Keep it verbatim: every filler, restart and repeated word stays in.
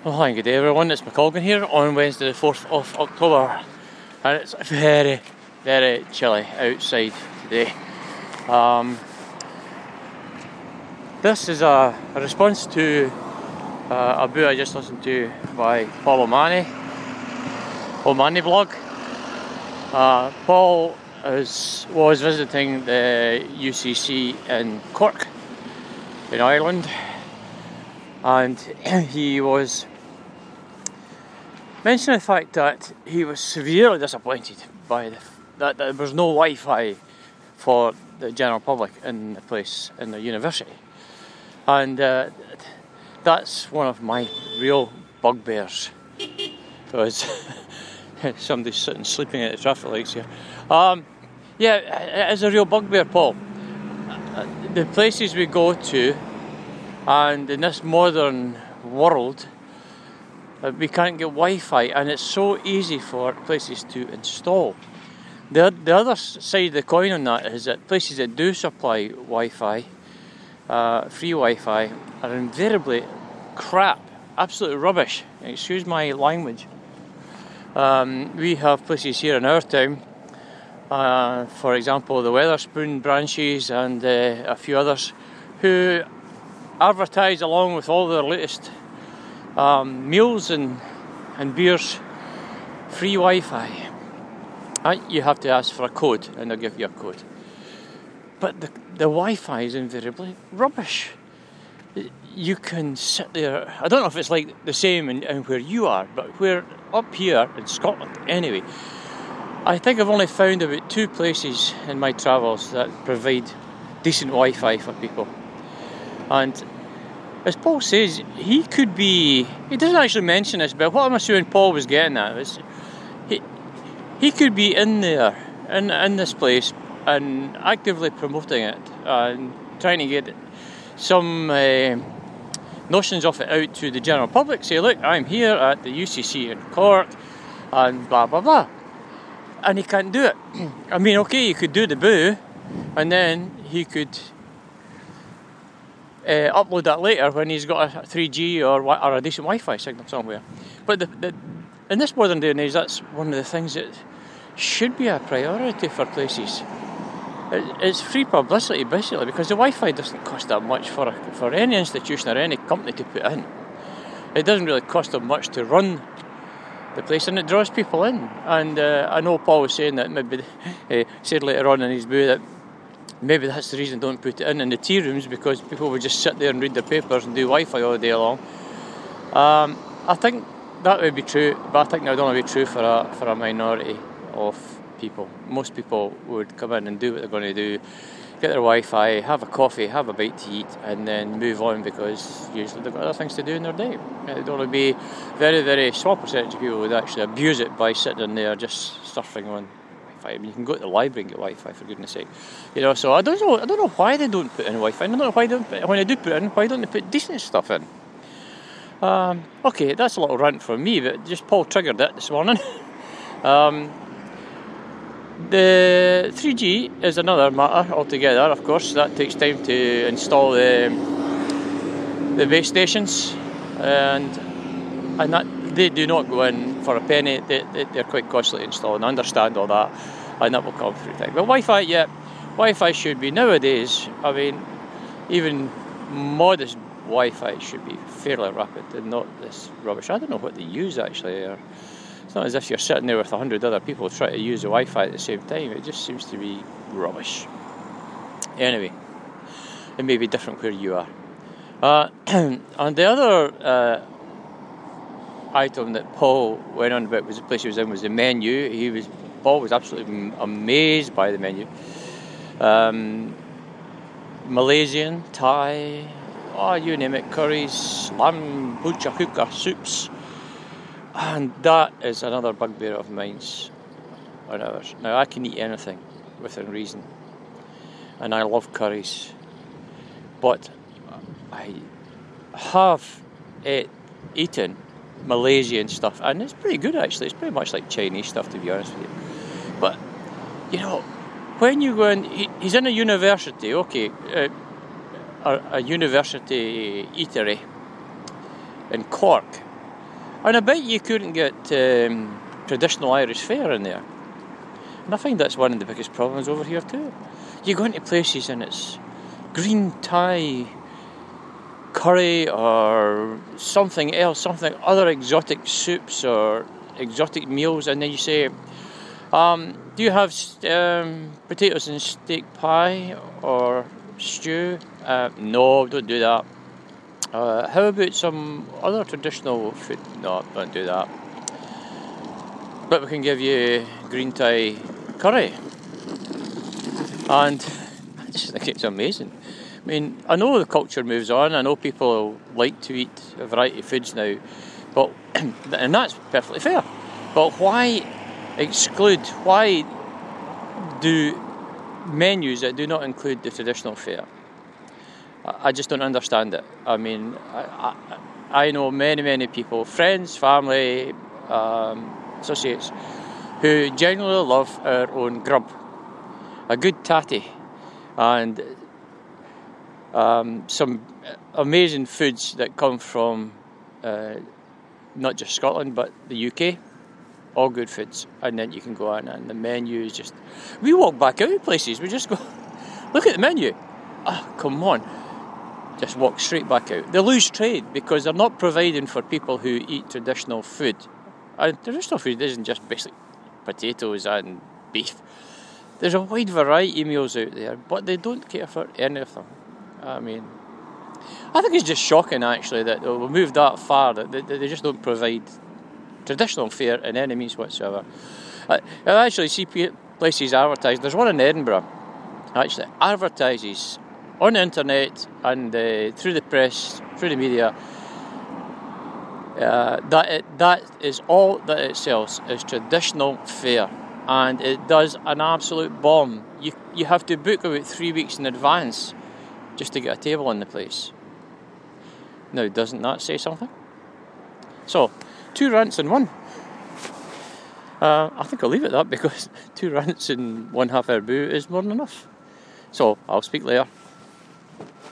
Well, hi, good day everyone, it's McColgan here on Wednesday the fourth of October, and it's very, very chilly outside today. Um, this is a, a response to uh, a book I just listened to by Paul O'Mahony, O'Mahony blog. Uh, Paul is, was visiting the U C C in Cork, in Ireland, and he was mentioning the fact that he was severely disappointed by the, that, that there was no Wi-Fi for the general public in the place, in the university. And uh, that's one of my real bugbears, because somebody's sitting sleeping at the traffic lights here. Um, yeah, it is a real bugbear, Paul. The places we go to, and in this modern world, we can't get Wi-Fi, and it's so easy for places to install. The, the other side of the coin on that is that places that do supply Wi-Fi, uh, free Wi-Fi, are invariably crap, absolutely rubbish. Excuse my language. Um, we have places here in our town, uh, for example the Wetherspoon branches and uh, a few others, who advertise along with all their latest Um, meals and, and beers, free Wi-Fi. Uh, you have to ask for a code and they'll give you a code. But the, the Wi-Fi is invariably rubbish. You can sit there, I don't know if it's like the same in, in where you are, but where up here in Scotland anyway, I think I've only found about two places in my travels that provide decent Wi-Fi for people. And as Paul says, he could be, he doesn't actually mention this, but what I'm assuming Paul was getting at is he, he could be in there, in, in this place, and actively promoting it, and trying to get some uh, notions of it out to the general public. Say, look, I'm here at the U C C in Cork, and blah, blah, blah. And he can't do it. I mean, okay, he could do the boo, and then he could Uh, upload that later when he's got a three G or, or a decent Wi-Fi signal somewhere. But the, the, in this modern day and age, that's one of the things that should be a priority for places. It, it's free publicity, basically, because the Wi-Fi doesn't cost that much for a, for any institution or any company to put in. It doesn't really cost them much to run the place, and it draws people in. And uh, I know Paul was saying that maybe uh, said later on in his book that maybe that's the reason don't put it in in the tea rooms, because people would just sit there and read their papers and do Wi-Fi all day long. Um, I think that would be true, but I think that would only be true for a for a minority of people. Most people would come in and do what they're going to do, get their Wi-Fi, have a coffee, have a bite to eat, and then move on, because usually they've got other things to do in their day. It would only be very, very small percentage of people would actually abuse it by sitting in there just surfing on. I mean, you can go to the library and get Wi-Fi, for goodness sake. You know, so I don't know. I don't know why they don't put in Wi-Fi. I don't know why they don't put, when they do put in, why don't they put decent stuff in? Um, okay, that's a little rant from me, but just Paul triggered it this morning. um, the three G is another matter altogether. Of course, that takes time to install the the base stations, and and that. They do not go in for a penny. They, they, they're quite costly to install, and I understand all that, and that will come through time. But Wi-Fi, yeah, Wi-Fi should be nowadays, I mean, even modest Wi-Fi should be fairly rapid and not this rubbish. I don't know what they use actually. Or it's not as if you're sitting there with a hundred other people trying to use the Wi-Fi at the same time. It just seems to be rubbish. Anyway, it may be different where you are. Uh, and the other Uh, item that Paul went on about was the place he was in was the menu. He was Paul was absolutely amazed by the menu. Um, Malaysian, Thai, oh you name it, curries, lamb bucha hookah soups, and that is another bugbear of mine's on ours. Now I can eat anything within reason, and I love curries, but I have ate, eaten Malaysian stuff, and it's pretty good actually. It's pretty much like Chinese stuff, to be honest with you. But you know, when you go in, he, he's in a university, okay, uh, a, a university eatery in Cork, And I bet you couldn't get um, traditional Irish fare in there. And I find that's one of the biggest problems over here too. You go into places and it's green Thai curry or something else, something other exotic soups or exotic meals, and then you say, um, do you have um, potatoes and steak pie or stew? Uh, no, don't do that. Uh, how about some other traditional food? No, don't do that. But we can give you green Thai curry. And I just think it's amazing. I mean, I know the culture moves on. I know people like to eat a variety of foods now, but and that's perfectly fair. But why exclude? Why do menus that do not include the traditional fare? I just don't understand it. I mean, I, I, I know many, many people, friends, family, um, associates, who genuinely love our own grub. A good tatty and um, some amazing foods that come from uh, not just Scotland but the U K. All good foods. And then you can go on and the menu is just... We walk back out of places. We just go, look at the menu. Oh, come on. Just walk straight back out. They lose trade because they're not providing for people who eat traditional food. And traditional food isn't just basic potatoes and beef. There's a wide variety of meals out there, but they don't cater for any of them. I mean, I think it's just shocking actually that we've moved that far, that they just don't provide traditional fare in any means whatsoever. I actually see places advertised. There's one in Edinburgh actually advertises on the internet and uh, through the press, through the media, uh, that it, that is all that it sells is traditional fare, and it does an absolute bomb. You you have to book about three weeks in advance just to get a table in the place. Now, doesn't that say something? So, two rants in one. Uh, I think I'll leave it at that because two rants in one half hour boo is more than enough. So, I'll speak later.